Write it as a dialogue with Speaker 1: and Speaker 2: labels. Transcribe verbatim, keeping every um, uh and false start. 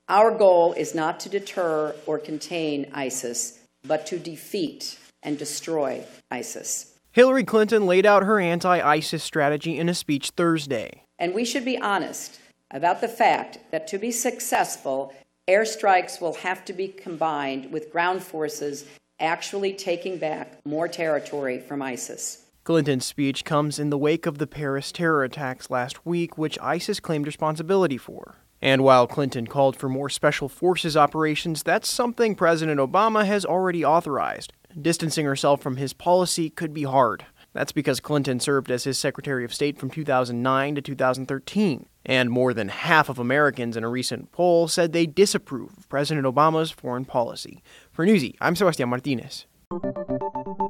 Speaker 1: Our goal is not to deter or contain ISIS, but to defeat and destroy ISIS.
Speaker 2: Hillary Clinton laid out her anti-ISIS strategy in a speech Thursday.
Speaker 1: And we should be honest about the fact that to be successful, airstrikes will have to be combined with ground forces actually taking back more territory from ISIS.
Speaker 2: Clinton's speech comes in the wake of the Paris terror attacks last week, which ISIS claimed responsibility for. And while Clinton called for more special forces operations, that's something President Obama has already authorized. Distancing herself from his policy could be hard. That's because Clinton served as his Secretary of State from two thousand nine to two thousand thirteen, and more than half of Americans in a recent poll said they disapprove of President Obama's foreign policy. For Newsy, I'm Sebastián Martínez.